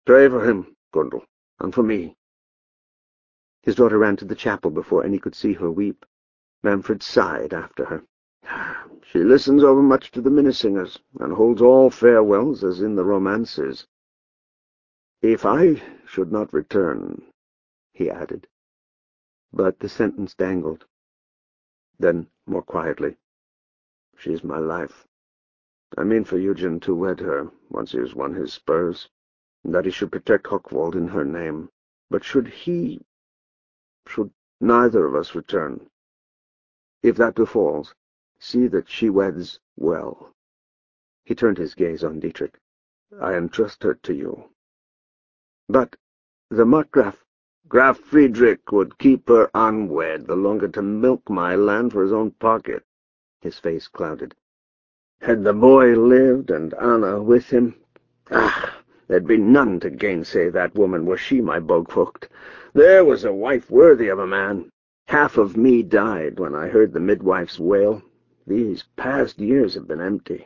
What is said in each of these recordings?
Pray for him, Gundel, and for me." His daughter ran to the chapel before any could see her weep. Manfred sighed after her. "She listens overmuch to the minnesingers, and holds all farewells as in the romances. If I should not return," he added. But the sentence dangled. Then, more quietly, "She's my life. I mean for Eugen to wed her, once he has won his spurs, and that he should protect Hochwald in her name. But should neither of us return, if that befalls, see that she weds well." He turned his gaze on Dietrich. "I entrust her to you." "But the Markgraf—" "Graf Friedrich would keep her unwed the longer to milk my land for his own pocket." His face clouded. "Had the boy lived, and Anna with him, there'd be none to gainsay that woman were she my Bogvogt. There was a wife worthy of a man. Half of me died when I heard the midwife's wail. These past years have been empty."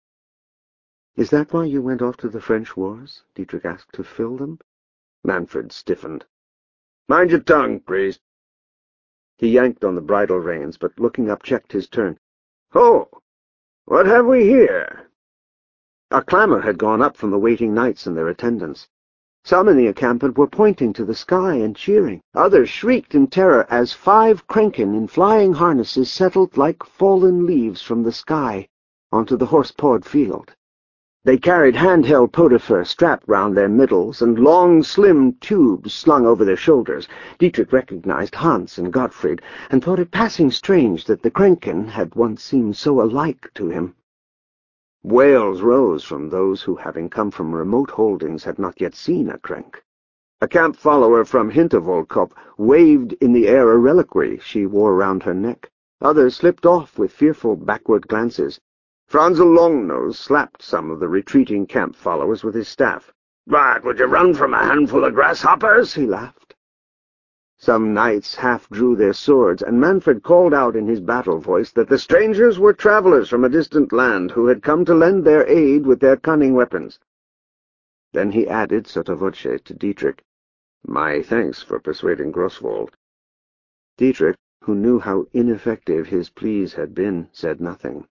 "Is that why you went off to the French wars?" Dietrich asked. "To fill them?" Manfred stiffened. "Mind your tongue, priest." He yanked on the bridle reins, but looking up checked his turn. "Ho! What have we here?" A clamour had gone up from the waiting knights and their attendants. Some in the encampment were pointing to the sky and cheering. Others shrieked in terror as 5 Krenken in flying harnesses settled like fallen leaves from the sky onto the horse-pawed field. They carried hand-held potiphar strapped round their middles and long, slim tubes slung over their shoulders. Dietrich recognized Hans and Gottfried, and thought it passing strange that the Krenken had once seemed so alike to him. Wails rose from those who, having come from remote holdings, had not yet seen a Krenk. A camp follower from Hintervoldkop waved in the air a reliquary she wore round her neck. Others slipped off with fearful backward glances. Franzel Longnose slapped some of the retreating camp followers with his staff. "What, would you run from a handful of grasshoppers?" he laughed. Some knights half drew their swords, and Manfred called out in his battle voice that the strangers were travellers from a distant land who had come to lend their aid with their cunning weapons. Then he added sotto voce to Dietrich, "My thanks for persuading Groswald." Dietrich, who knew how ineffective his pleas had been, said nothing.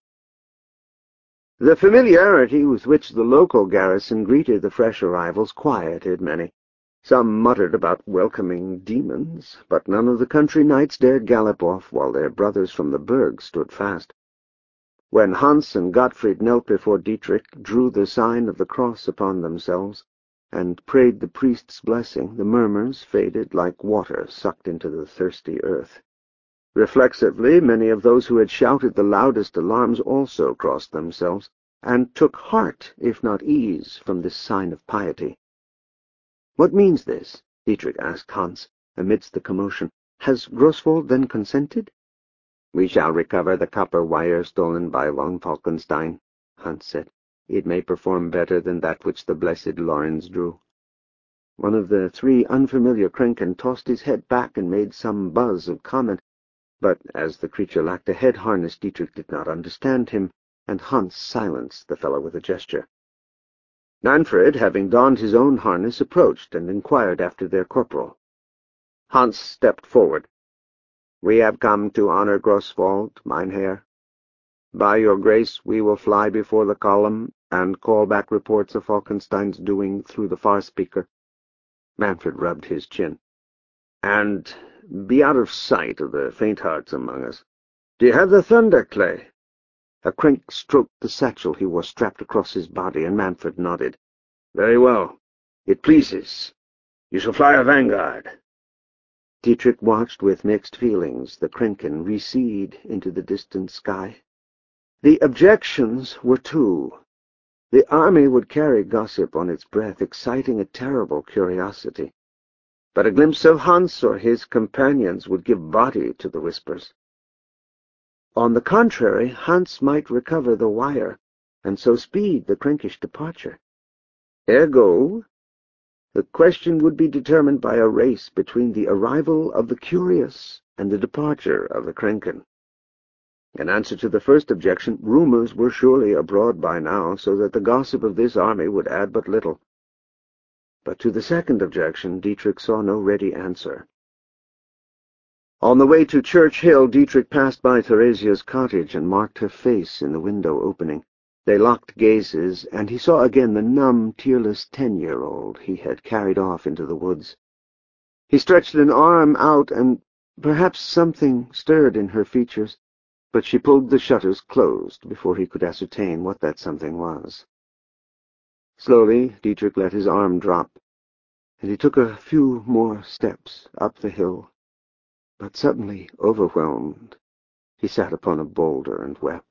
The familiarity with which the local garrison greeted the fresh arrivals quieted many. Some muttered about welcoming demons, but none of the country knights dared gallop off while their brothers from the Burg stood fast. When Hans and Gottfried knelt before Dietrich, drew the sign of the cross upon themselves, and prayed the priest's blessing, the murmurs faded like water sucked into the thirsty earth. Reflexively, many of those who had shouted the loudest alarms also crossed themselves, and took heart, if not ease, from this sign of piety. "What means this?" Dietrich asked Hans, amidst the commotion. "Has Groswald then consented?" "We shall recover the copper wire stolen by von Falkenstein," Hans said. "It may perform better than that which the blessed Lorenz drew." One of the 3 unfamiliar Krenken tossed his head back and made some buzz of comment, but as the creature lacked a head harness, Dietrich did not understand him, and Hans silenced the fellow with a gesture. Manfred, having donned his own harness, approached and inquired after their corporal. Hans stepped forward. "We have come to honor Groswald, Mynheer. By your grace we will fly before the column and call back reports of Falkenstein's doing through the far-speaker." Manfred rubbed his chin. "And be out of sight of the faint-hearts among us. Do you have the thunder clay?" A Krenk stroked the satchel he wore strapped across his body, and Manfred nodded. "Very well. It pleases. You shall fly a vanguard." Dietrich watched with mixed feelings the Krenken recede into the distant sky. The objections were 2. The army would carry gossip on its breath, exciting a terrible curiosity. But a glimpse of Hans or his companions would give body to the whispers. On the contrary, Hans might recover the wire, and so speed the Krenkish departure. Ergo, the question would be determined by a race between the arrival of the curious and the departure of the Krenken. In answer to the first objection, rumors were surely abroad by now, so that the gossip of this army would add but little. But to the second objection, Dietrich saw no ready answer. On the way to Church Hill, Dietrich passed by Theresia's cottage and marked her face in the window opening. They locked gazes, and he saw again the numb, tearless 10-year-old he had carried off into the woods. He stretched an arm out, and perhaps something stirred in her features, but she pulled the shutters closed before he could ascertain what that something was. Slowly, Dietrich let his arm drop, and he took a few more steps up the hill. But suddenly, overwhelmed, he sat upon a boulder and wept.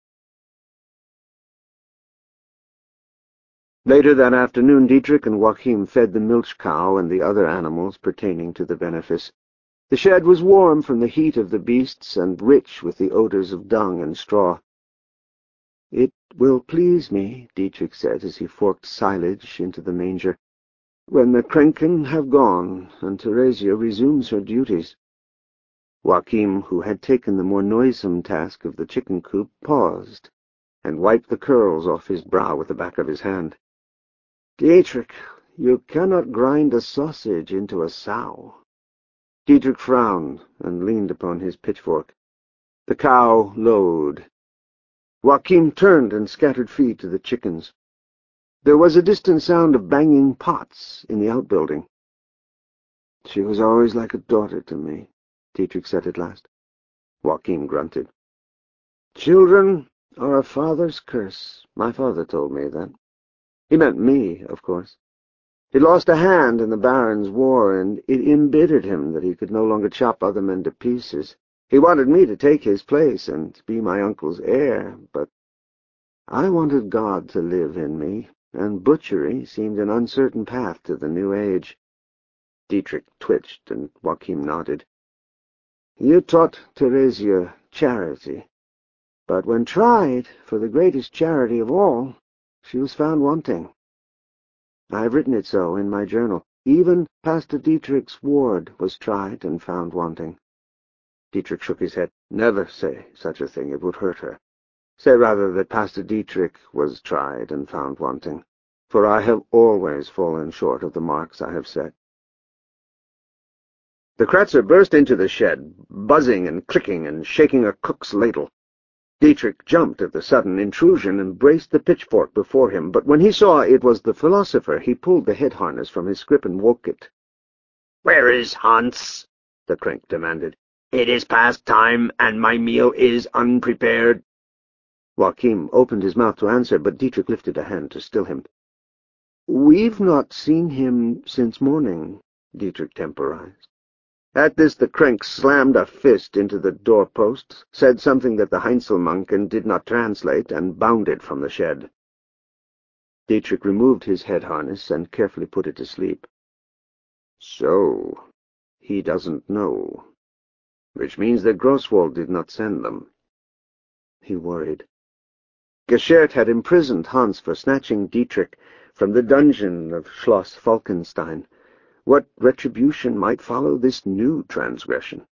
Later that afternoon, Dietrich and Joachim fed the milch cow and the other animals pertaining to the benefice. The shed was warm from the heat of the beasts and rich with the odors of dung and straw. "It will please me," Dietrich said as he forked silage into the manger, "when the Kränken have gone and Theresia resumes her duties." Joachim, who had taken the more noisome task of the chicken coop, paused and wiped the curls off his brow with the back of his hand. "Dietrich, you cannot grind a sausage into a sow." Dietrich frowned and leaned upon his pitchfork. The cow lowed. Joachim turned and scattered feed to the chickens. There was a distant sound of banging pots in the outbuilding. "She was always like a daughter to me," Dietrich said at last. Joachim grunted. "Children are a father's curse. My father told me that. He meant me, of course. He lost a hand in the Baron's war, and it embittered him that he could no longer chop other men to pieces. He wanted me to take his place and be my uncle's heir, but I wanted God to live in me, and butchery seemed an uncertain path to the new age." Dietrich twitched, and Joachim nodded. "You taught Theresia charity, but when tried for the greatest charity of all, she was found wanting. I have written it so in my journal. Even Pastor Dietrich's ward was tried and found wanting." Dietrich shook his head. "Never say such a thing. It would hurt her. Say rather that Pastor Dietrich was tried and found wanting, for I have always fallen short of the marks I have set." The Kratzer burst into the shed, buzzing and clicking and shaking a cook's ladle. Dietrich jumped at the sudden intrusion and braced the pitchfork before him, but when he saw it was the philosopher, he pulled the head harness from his scrip and woke it. "Where is Hans?" the Kränk demanded. "It is past time, and my meal is unprepared." Joachim opened his mouth to answer, but Dietrich lifted a hand to still him. "We've not seen him since morning," Dietrich temporized. At this the Kränk slammed a fist into the doorpost, said something that the Heinzelmanken did not translate, and bounded from the shed. Dietrich removed his head harness and carefully put it to sleep. "So, he doesn't know. Which means that Grosswald did not send them." He worried. Geschert had imprisoned Hans for snatching Dietrich from the dungeon of Schloss Falkenstein. What retribution might follow this new transgression?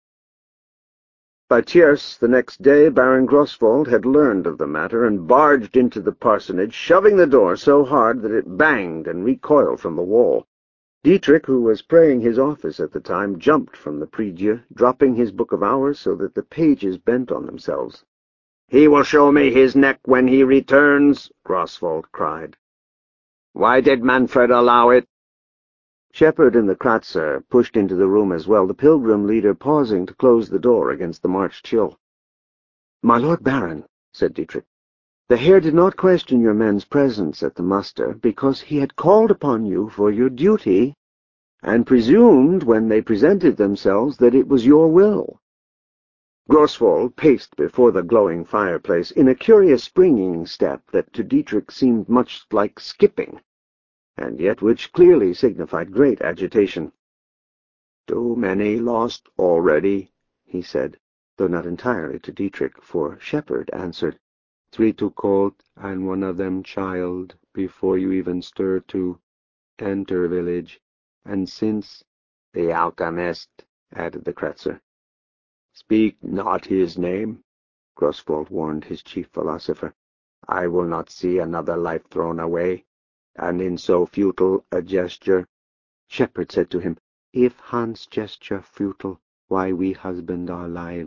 By tierce the next day, Baron Grosswald had learned of the matter and barged into the parsonage, shoving the door so hard that it banged and recoiled from the wall. Dietrich, who was praying his office at the time, jumped from the prie-dieu, dropping his book of hours so that the pages bent on themselves. "He will show me his neck when he returns," Grosswald cried. "Why did Manfred allow it?" Shepherd and the Kratzer pushed into the room as well, the pilgrim leader pausing to close the door against the March chill. "My Lord Baron," said Dietrich, "the Herr did not question your men's presence at the muster, because he had called upon you for your duty, and presumed, when they presented themselves, that it was your will." Grosswald paced before the glowing fireplace in a curious springing step that to Dietrich seemed much like skipping, and yet which clearly signified great agitation. "Too many lost already," he said, though not entirely to Dietrich, for Shepherd answered, "3 too cold, and one of them child, before you even stir to enter village, and since—" "The alchemist," added the Kratzer. "Speak not his name," Grosswald warned his chief philosopher. "I will not see another life thrown away. and in so futile a gesture, Shepherd said to him, If Hans gesture futile, why we husband our lives.